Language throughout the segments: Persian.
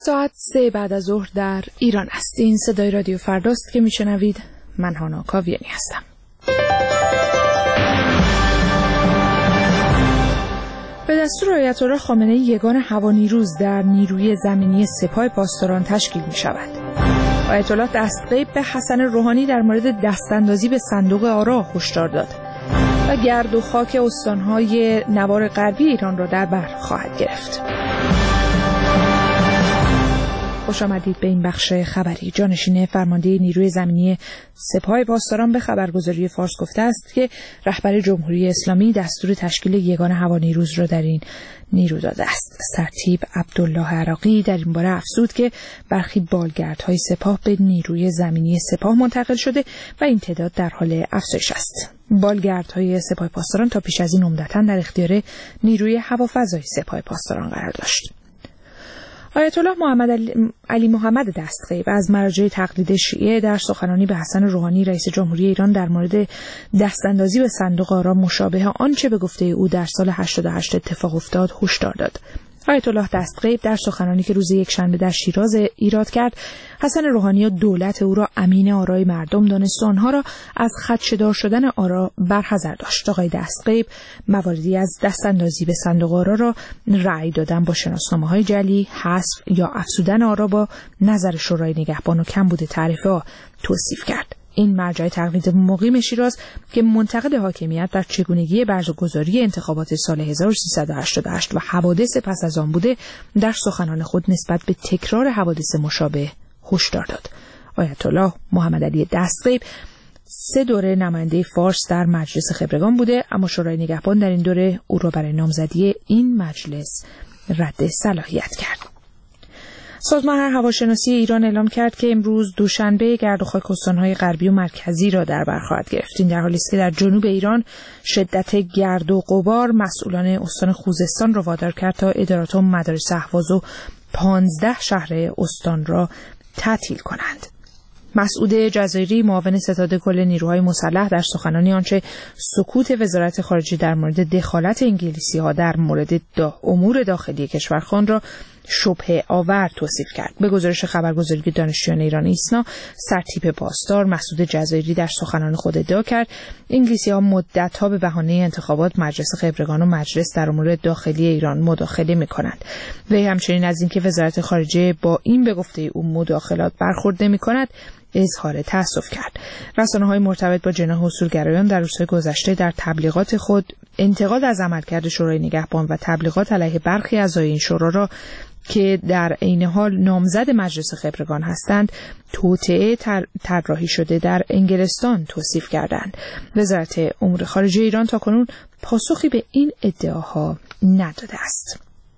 ساعت 3 بعد از ظهر در ایران است. این صدای رادیو فرداست که میشنوید. من هانا کاویانی هستم. به دستور آیت الله خامنه‌ای یگان هوانیروز در نیروی زمینی سپاه پاسداران تشکیل می شود. آیت الله دستغیب به حسن روحانی در مورد دستاندازی به صندوق آرا هشدار داد و گرد و خاک استانهای نوار غربی ایران را در بر خواهد گرفت. خوش آمدید به این بخش خبری. جانشین فرمانده نیروی زمینی سپاه پاسداران به خبرگزاری فارس گفته است که رهبر جمهوری اسلامی دستور تشکیل یگان هوانیروز را در این نیرو داده است. سرتیپ عبدالله عراقی در این باره افزود که برخی بالگردهای سپاه به نیروی زمینی سپاه منتقل شده و این تعداد در حال افزایش است. بالگردهای سپاه پاسداران تا پیش از این عمدتاً در اختیار نیروی هوافضای سپاه پاسداران قرار داشت. آیت الله علی محمد دستغیب از مراجع تقلید شیعه در سخنرانی به حسن روحانی رئیس جمهوری ایران در مورد دستاندازی به صندوق آرا مشابه آنچه به گفته او در سال 88 اتفاق افتاد هشدار داد. آیت الله دستغیب در سخنرانی که روز یکشنبه در شیراز ایراد کرد، حسن روحانی دولت او را امین آرای مردم دانست و آنها را از خدشه‌دار شدن آرا برحذر داشت. آقای دستغیب مواردی از دستاندازی به صندوق آرا را رأی دادن با شناسنامه‌های جعلی، حذف یا افزودن آرا با نظر شورای نگهبان و کمبود تعرفه‌ها توصیف کرد. این مرجع تقلید مقیم شیراز که منتقد حاکمیت در چگونگی برگزاری انتخابات سال 1388 و حوادث پس از آن بوده، در سخنان خود نسبت به تکرار حوادث مشابه هشدار داد. آیت الله محمد علی دستغیب 3 دوره نماینده فارس در مجلس خبرگان بوده، اما شورای نگهبان در این دوره او را برای نامزدی این مجلس رد صلاحیت کرد. سازمان هواشناسی ایران اعلام کرد که امروز دوشنبه گرد و خاک استان‌های غربی و مرکزی را در بر خواهد گرفت. این در حالی است که در جنوب ایران شدت گرد و غبار مسئولان استان خوزستان را وادار کرد تا ادارات و مدارس اهواز و 15 شهر استان را تعطیل کنند. مسعود جزایری معاون ستاد کل نیروهای مسلح در سخنرانی آنچه سکوت وزارت خارجه در مورد دخالت انگلیسی‌ها در مورد امور داخلی کشور خواند را شبهه آور توصیف کرد. به گزارش خبرگزاری دانشجویان ایران ایسنا، سرتیپ پاسدار مسعود جزایری در سخنان خود ادعا کرد انگلیسی‌ها مدت‌ها به بهانه انتخابات مجلس خبرگان و مجلس در امور داخلی ایران مداخله می‌کنند. وی همچنین از اینکه وزارت خارجه با این به گفته او مداخلات برخورد نمی‌کند اظهار تأسف کرد. رسانه‌های مرتبط با جناح اصولگرایان در روزهای گذشته در تبلیغات خود انتقاد از عملکرد شورای نگهبان و تبلیغات علیه برخی اعضای این شورا را که در عین حال نامزد مجلس خبرگان هستند توطئه طراحی شده در انگلستان توصیف کردند. وزارت امور خارجه ایران تاکنون پاسخی به این ادعاها نداده است.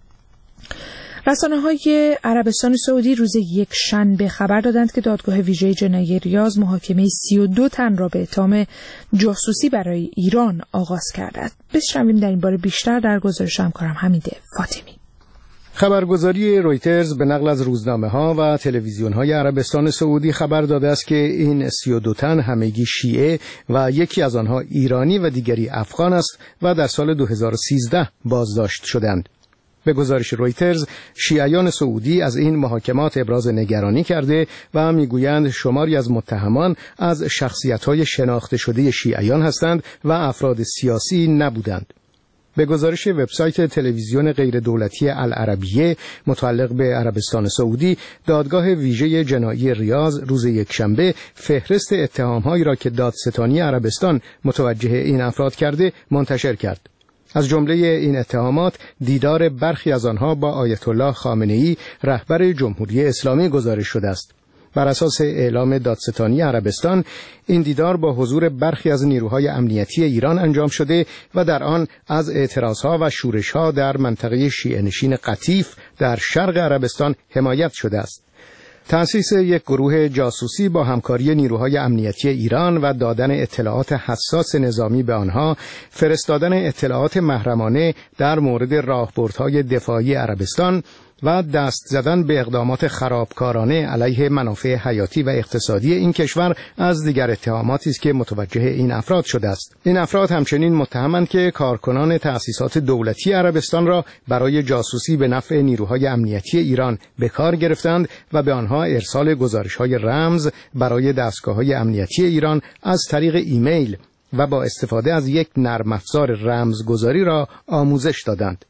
رسانه‌های عربستان سعودی روز یکشنبه خبر دادند که دادگاه ویژه جنایی ریاض محاکمه 32 تن را به اتهام جاسوسی برای ایران آغاز کرده است. بشنویم در این باره بیشتر در گزارش همکارم حمید فاطمی. خبرگزاری رویترز به نقل از روزنامه‌ها و تلویزیون‌های عربستان سعودی خبر داده است که این 32 تن همگی شیعه و یکی از آنها ایرانی و دیگری افغان است و در سال 2013 بازداشت شدند. به گزارش رویترز، شیعیان سعودی از این محاکمات ابراز نگرانی کرده و میگویند شماری از متهمان از شخصیت‌های شناخته شده شیعیان هستند و افراد سیاسی نبودند. به گزارش وبسایت تلویزیون غیردولتی العربیه متعلق به عربستان سعودی، دادگاه ویژه جنایی ریاض روز یکشنبه فهرست اتهام‌هایی را که دادستانی عربستان متوجه این افراد کرده منتشر کرد. از جمله این اتهامات دیدار برخی از آنها با آیت الله خامنه‌ای رهبر جمهوری اسلامی گزارش شده است. بر اساس اعلام دادستانی عربستان، این دیدار با حضور برخی از نیروهای امنیتی ایران انجام شده و در آن از اعتراضها و شورش‌ها در منطقه شیعه‌نشین قطیف در شرق عربستان حمایت شده است. تأسیس یک گروه جاسوسی با همکاری نیروهای امنیتی ایران و دادن اطلاعات حساس نظامی به آنها، فرستادن اطلاعات محرمانه در مورد راهبردهای دفاعی عربستان، و دست زدن به اقدامات خرابکارانه علیه منافع حیاتی و اقتصادی این کشور از دیگر اتهاماتی است که متوجه این افراد شده است. این افراد همچنین متهمند که کارکنان تأسیسات دولتی عربستان را برای جاسوسی به نفع نیروهای امنیتی ایران به کار گرفتند و به آنها ارسال گزارش‌های رمز برای دستگاه‌های امنیتی ایران از طریق ایمیل و با استفاده از یک نرم افزار رمزگذاری را آموزش دادند.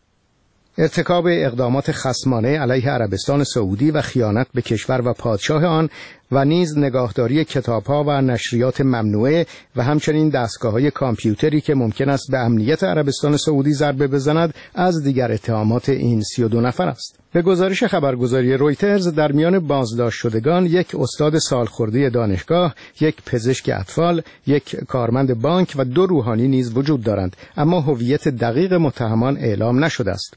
ارتکاب اقدامات خصمانه علیه عربستان سعودی و خیانت به کشور و پادشاه آن و نیز نگاهداری کتاب‌ها و نشریات ممنوعه و همچنین دستگاه‌های کامپیوتری که ممکن است به امنیت عربستان سعودی ضربه بزند از دیگر اتهامات این 32 نفر است. به گزارش خبرگزاری رویترز در میان بازداشت شدگان یک استاد سالخورده دانشگاه، یک پزشک اطفال، یک کارمند بانک و 2 روحانی نیز وجود دارند، اما هویت دقیق متهمان اعلام نشده است.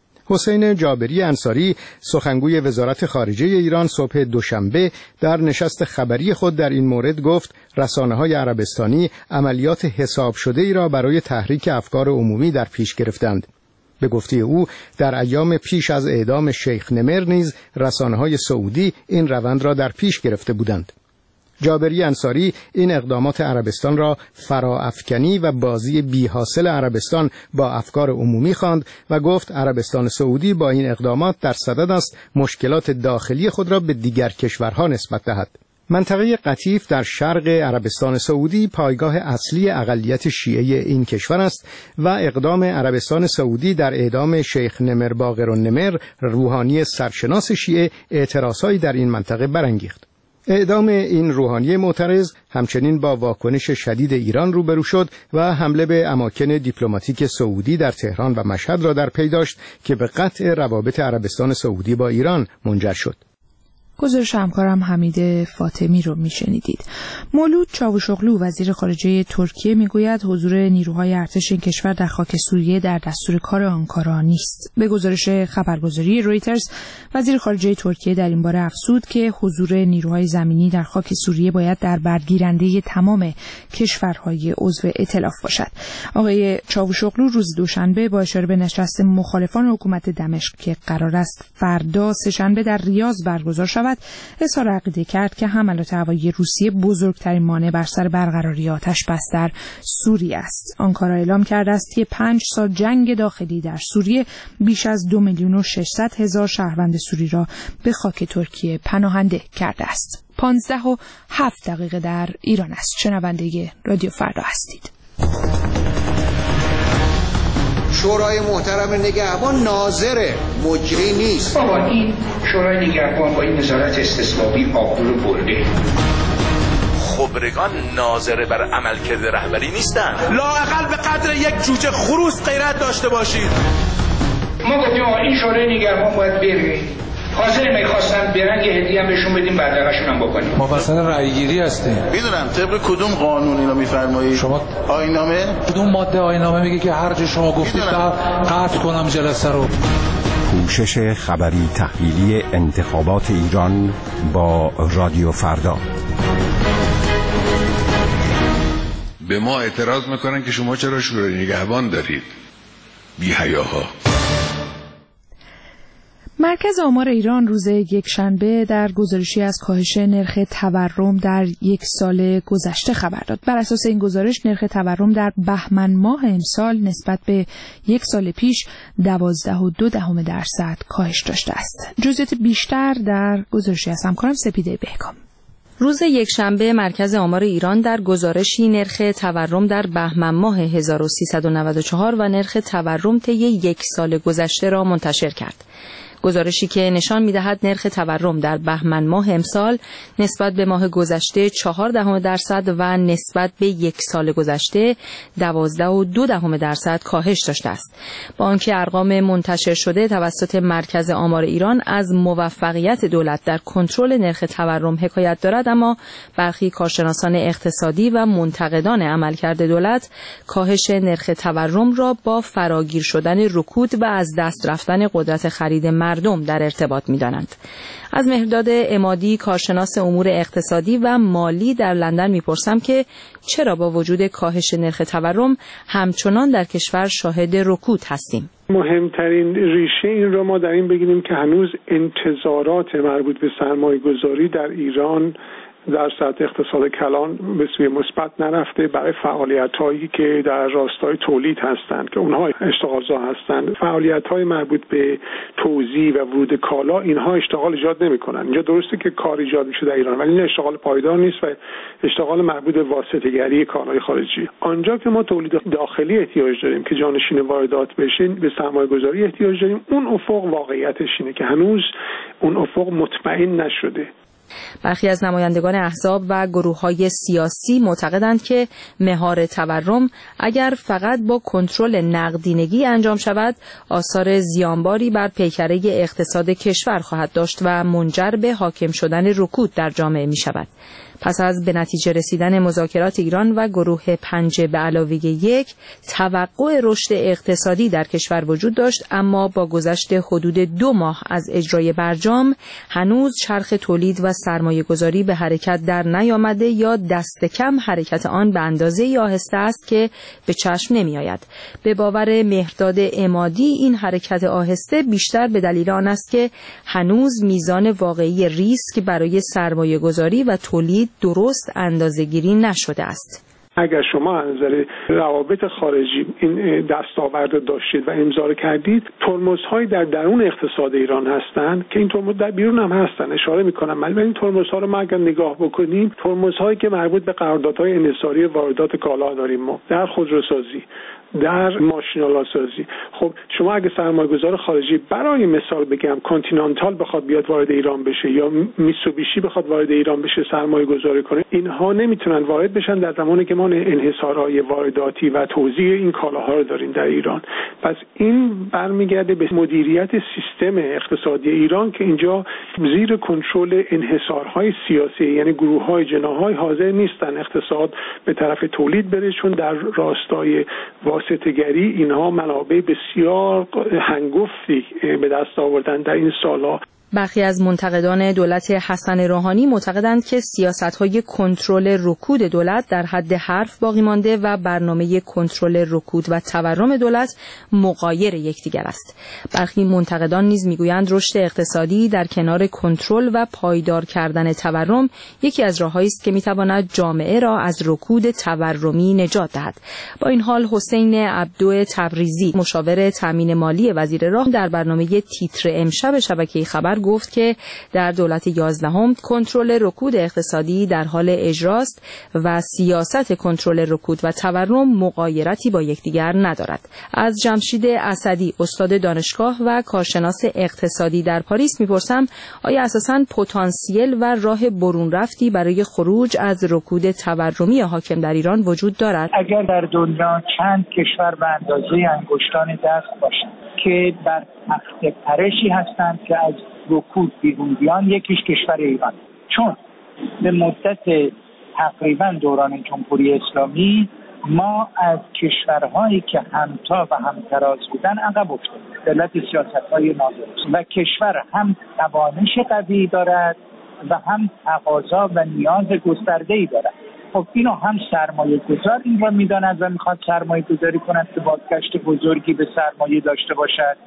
حسین جابری انصاری سخنگوی وزارت خارجه ایران صبح دوشنبه در نشست خبری خود در این مورد گفت رسانه‌های عربستانی عملیات حساب شده ای را برای تحریک افکار عمومی در پیش گرفتند. به گفته او در ایام پیش از اعدام شیخ نمر نیز رسانه‌های سعودی این روند را در پیش گرفته بودند. جابری انصاری این اقدامات عربستان را فراافکنی و بازی بی‌حاصل عربستان با افکار عمومی خواند و گفت عربستان سعودی با این اقدامات در صدد است مشکلات داخلی خود را به دیگر کشورها نسبت دهد. منطقه قطیف در شرق عربستان سعودی پایگاه اصلی اقلیت شیعه این کشور است و اقدام عربستان سعودی در اعدام شیخ نمر باقرالنمر روحانی سرشناس شیعه اعتراضهایی در این منطقه برانگیخت. اعدام این روحانی معترض همچنین با واکنش شدید ایران روبرو شد و حمله به اماکن دیپلماتیک سعودی در تهران و مشهد را در پی داشت که به قطع روابط عربستان سعودی با ایران منجر شد. گزارش همکارم حمید فاطمی رو میشنیدید. مولود چاوشوغلو وزیر خارجه ترکیه میگوید حضور نیروهای ارتش این کشور در خاک سوریه در دستور کار آنکارا نیست. به گزارش خبرگزاری رویترز وزیر خارجه ترکیه در این باره افزود که حضور نیروهای زمینی در خاک سوریه باید در برگیرنده تمام کشورهای عضو ائتلاف باشد. آقای چاوشوغلو روز دوشنبه با اشاره به نشست مخالفان حکومت دمشق که قرار است فردا سه‌شنبه در ریاض برگزار شود اظهار عقیده کرد که حملات هوایی روسیه بزرگترین مانع بر سر برقراری آتش بس در سوریه است. آنکارا اعلام کرده است که 5 سال جنگ داخلی در سوریه بیش از 2,600,000 شهروند سوری را به خاک ترکیه پناهنده کرده است. 15:07 در ایران است. شنونده رادیو فردا هستید. شورای محترم نگهبان ناظر مجری نیست. بابا این شورای نگهبان با این نظارت استثبابی آبرو برده. خبرگان ناظر بر عملکرد رهبری نیستند. لااقل به قدر یک جوجه خروس غیرت داشته باشید. ما گفتیم این شورای نگهبان باید بره. حاضر میخواستن برن یه هدیه هم بهشون بدیم بدرقشون هم بکنیم. ما وسط رأیگیری هستیم. میدونم طبق کدوم قانون اینو میفرمایید؟ شما آیین‌نامه؟ کدوم ماده آیین‌نامه میگه که هر جا شما گفتید قطع کنم جلسه رو؟ پوشش خبری تحلیلی انتخابات ایران با رادیو فردا. به ما اعتراض میکنن که شما چرا شورای نگهبان دارید؟ بی حیاها. مرکز آمار ایران روز یکشنبه در گزارشی از کاهش نرخ تورم در یک سال گذشته خبر داد. بر اساس این گزارش نرخ تورم در بهمن ماه امسال نسبت به یک سال پیش 12.2% کاهش داشته است. جزئیات بیشتر در گزارشی از همکارم سپیده بهکام. روز یکشنبه مرکز آمار ایران در گزارشی نرخ تورم در بهمن ماه 1394 و نرخ تورم طی یک سال گذشته را منتشر کرد. گزارشی که نشان می‌دهد نرخ تورم در بهمن ماه امسال نسبت به ماه گذشته 0.4% و نسبت به یک سال گذشته 12.2% کاهش داشته است. با آنکه ارقام منتشر شده توسط مرکز آمار ایران از موفقیت دولت در کنترل نرخ تورم حکایت دارد، اما برخی کارشناسان اقتصادی و منتقدان عملکرد دولت کاهش نرخ تورم را با فراگیر شدن رکود و از دست رفتن قدرت خرید مردم در ارتباط می‌دانند. از مهرداد عمادی کارشناس امور اقتصادی و مالی در لندن می‌پرسم که چرا با وجود کاهش نرخ تورم همچنان در کشور شاهد رکود هستیم؟ مهمترین ریشه این را ما در این بگیریم که هنوز انتظارات مربوط به سرمایه‌گذاری در ایران در سطح اقتصاد کلان به سوی مثبت نرفته. برای فعالیت‌هایی که در راستای تولید هستند که اونها اشتغالزا هستند، فعالیت‌های مربوط به توزیع و ورود کالا، اینها اشتغال ایجاد نمی‌کنن. اینجا درسته که کار ایجاد میشه در ایران، ولی این اشتغال پایدار نیست و اشتغال مربوط به واسطه‌گری کالای خارجی. آنجا که ما تولید داخلی احتیاج داریم که جانشین واردات بشه، به سرمایه‌گذاری احتیاج داریم. اون افق واقعیتش اینه که هنوز اون افق مطمئن نشده. برخی از نمایندگان احزاب و گروه‌های سیاسی معتقدند که مهار تورم اگر فقط با کنترل نقدینگی انجام شود، آثار زیانباری بر پیکره اقتصاد کشور خواهد داشت و منجر به حاکم شدن رکود در جامعه می‌شود. پس از به نتیجه رسیدن مذاکرات ایران و گروه 5+1 توقع رشد اقتصادی در کشور وجود داشت، اما با گذشت حدود 2 ماه از اجرای برجام هنوز چرخ تولید و سرمایه گذاری به حرکت در نیامده یا دست کم حرکت آن به اندازه آهسته است که به چشم نمی آید. به باور مهرداد عمادی این حرکت آهسته بیشتر به دلیل آن است که هنوز میزان واقعی ریسک برای سرمایه گذاری و تولید درست اندازه‌گیری نشده است. اگر شما از نظر روابط خارجی این دستاورد داشتید و امضا کردید، ترمزهای در درون اقتصاد ایران هستند که این ترمز در بیرون هم هستن، اشاره میکنم. ولی این ترمزها رو ما اگر نگاه بکنیم، ترمزهایی که مربوط به قراردادهای انحصاری واردات کالا داریم ما در خودروسازی، در ماشین‌آلا سازی. خب شما اگه سرمایه‌گذار خارجی برای مثال بگم کانتینانتال بخواد بیاد وارد ایران بشه یا میتسوبیشی بخواد وارد ایران بشه سرمایه‌گذاری کنه، اینها نمیتونن وارد بشن در زمانی که ما انحصارهای وارداتی و توزیع این کالاها رو داریم در ایران. پس این برمیگرده به مدیریت سیستم اقتصادی ایران که اینجا زیر کنترل انحصارهای سیاسی، یعنی گروه‌های جناح‌های حاضر نیستن اقتصاد به طرف تولید بره، چون در راستای واسطه‌گری اینها منابع بسیار هنگفتی به دست آوردن در این سال‌ها. برخی از منتقدان دولت حسن روحانی معتقدند که سیاست‌های کنترل رکود دولت در حد حرف باقی مانده و برنامه کنترل رکود و تورم دولت مغایر یکدیگر است. برخی منتقدان نیز میگویند رشد اقتصادی در کنار کنترل و پایدار کردن تورم یکی از راه‌هایی است که می‌تواند جامعه را از رکود تورمی نجات دهد. با این حال حسین عبدو تبریزی، مشاور تامین مالی وزیر راه، در برنامه تیتر امشب شبکه خبر گفت که در دولت 11 کنترل رکود اقتصادی در حال اجراست و سیاست کنترل رکود و تورم مغایرتی با یکدیگر ندارد. از جمشید اسدی، استاد دانشگاه و کارشناس اقتصادی در پاریس میپرسم آیا اساساً پتانسیل و راه برون رفتی برای خروج از رکود تورمی حاکم در ایران وجود دارد؟ اگر در دنیا چند کشور به اندازه انگشتان دست باشند که بر تخت پرشی هستند که از رکود بیرون بیان، یکیش کشور ایران، چون به مدت تقریبا دوران جمهوری اسلامی ما از کشورهایی که همتا و همتراز بودن عقب افتادیم. علت سیاست‌های نادرست و کشور هم توانش قوی دارد و هم تقاضا و نیاز گسترده‌ای دارد. خب اینو هم سرمایه گذار این را میداند و میخواد سرمایه گذاری کند که بازگشت بزرگی به سرمایه داشته باشد،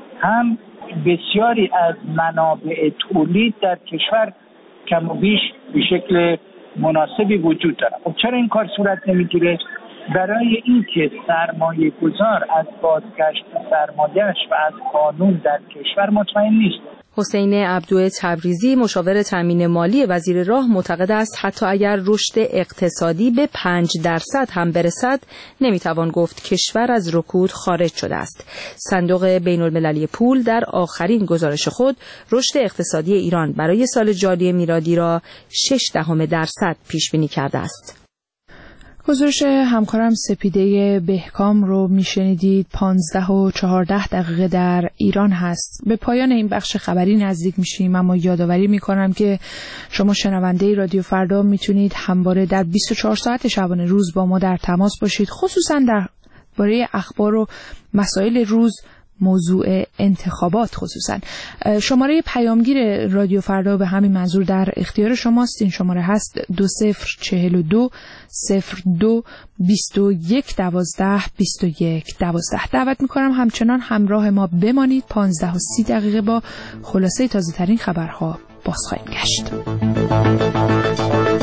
هم بسیاری از منابع تولید در کشور کم و بیش به شکل مناسبی وجود دارد. خب چرا این کار صورت نمیگیره؟ برای اینکه سرمایه گذار از بازگشت سرمایه‌اش و از قانون در کشور مطمئن نیست. حسین عبدو تبریزی، مشاور تامین مالی وزیر راه، معتقد است حتی اگر رشد اقتصادی به 5% هم برسد، نمیتوان گفت کشور از رکود خارج شده است. صندوق بین المللی پول در آخرین گزارش خود رشد اقتصادی ایران برای سال جاری میلادی را 0.6% پیش بینی کرده است. گزارش همکارم سپیده بهکام رو میشنیدید. 15:14 در ایران هست. به پایان این بخش خبری نزدیک میشیم، اما یادآوری میکنم که شما شنونده رادیو فردا میتونید همواره در 24 ساعت شبانه روز با ما در تماس باشید، خصوصا درباره اخبار و مسائل روز موضوع انتخابات خصوصا. شماره پیامگیر رادیو فردا به همین منظور در اختیار شماست. این شماره هست 2042 02 21 12 21 12. دعوت میکنم همچنان همراه ما بمانید. 15 و 30 دقیقه با خلاصه تازه ترین خبرها باز خواهیم گشت.